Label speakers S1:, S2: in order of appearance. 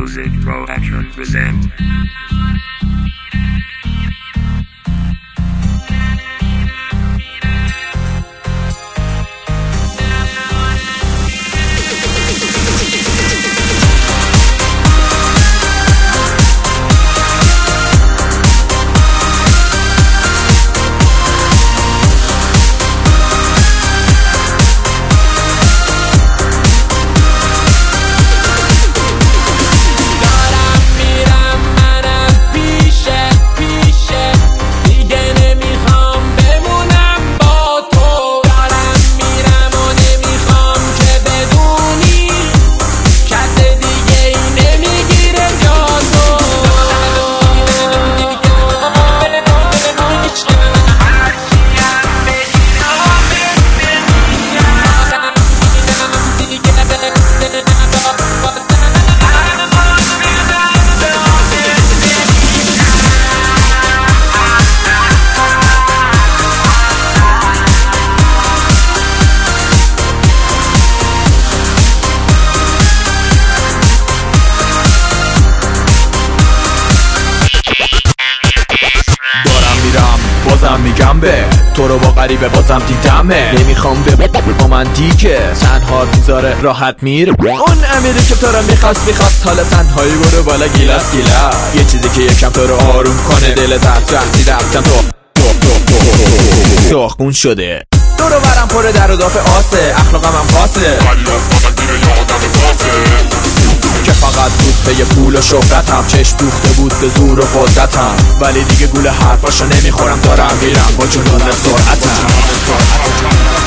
S1: Music Pro Action present.
S2: بازم میگم به تو رو با غریبه بازم دیدمه، نمیخوام به رومانتیکه تنها میذاره راحت میره. اون امیری که تو رو میخواست حالا تنهایی برو بالا گیلاس یه چیزی که یکم تو رو آروم کنه، دل تحت رفتی رفتم تو خون شده. دور و برم پر در و دافه آسه، اخلاقم هم خاصه که فقط بود به پول و شهرتم، چشم دوخته بود به زور و قدرتم، ولی دیگه گول حرفاشو نمیخورم، دارم میرم با جنون سرعتم.